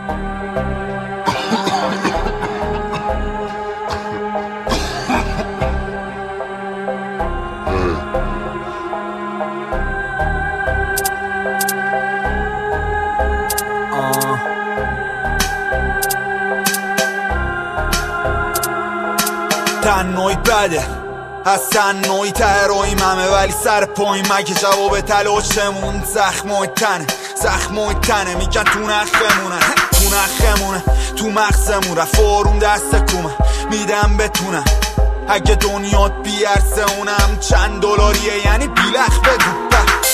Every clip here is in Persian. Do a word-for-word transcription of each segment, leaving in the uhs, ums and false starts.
تنهایی بده از تنهایی ته رویممه، ولی سر پایین مگه جواب تلاشمون زخمای تنه زخمای تنه میگن تو نخمونه تو نخمونه تو مغزمون رفت آروم دست کومه میدم بتونم اگه دنیات بیارسه اونم چند دلاریه یعنی بیلخ بگو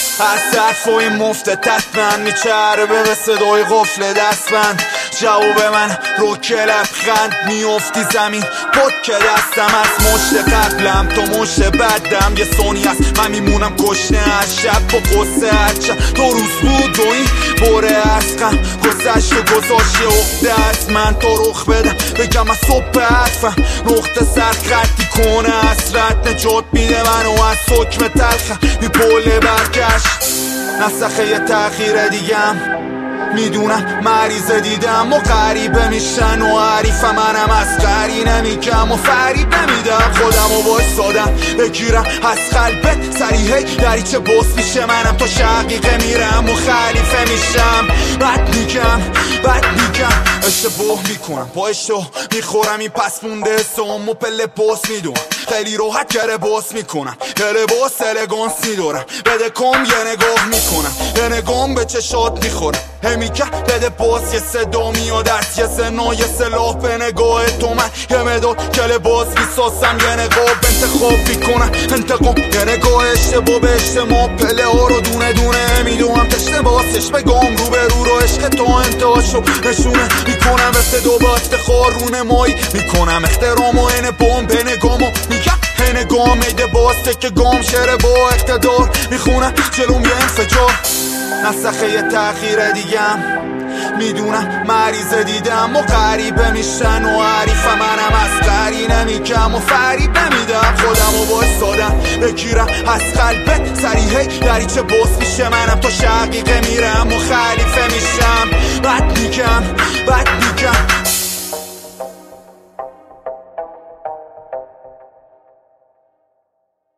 از حرفای مفت تطمن میچربه به صدای قفل دستبند جواب من رو که لبخند میافتی زمین بود که دستم از مشت قبلم تا مشت بدم یه ثانی است من میمونم کشنه از شب با قصه هرچند دو روز بود و این بره از غم گذشت و گذاشت اخته از من تا رخ بدم بگم از صبح حرفم نقطه سر خطی کنه حسرت نجات میده منو از حکم تلخم میپله برگشت نسخه یه تغییر دیگم میدونم مریض دیدم و غریبه میشن و حریف منم از غری نمیگم و فریب نمیدم خودم و بایستادم بگیرم از قلبت سریحه دریچه باز میشه منم تا شقیقه میرم و خلیفه میشم بد میگم بد میگم اشتباه میکنم با اشتباه میخورم این پس مونده سوم و پله باز میدونم خیلی راحت که لباس میکنم که لباس الگانس میدارم بده کم یه نگاه میکنم یه نگام به چشات میخورم همیکه بده باز یه صدا میاد از یه سنا یه سلاح به نگاه تو من یه مداد که لباس میساسم یه نگاه انتخاب میکنم انتقام یه نگاه اشتباه به اجتماع پله ها رو دونه دونه میدونم تشته باسش بگم رو به رو رو عشق تو انتهاشو نشونه میکنم افتدا با افتخار رونه مایی میکنم احترام و این بام به نگامو میگم هنه گام میده باسته که گام شره با اقتدار میخونم جلوم یه انفجار نسخه یه تغییر دیگم میدونم مریض دیدم و غریبه میشن و حریف منم از غری نمیگم و فریب نمیدم خودم و بایستادم بگیرم از قلبت سریحه دریچه باز میشه منم تا شقیقه میرم و خریب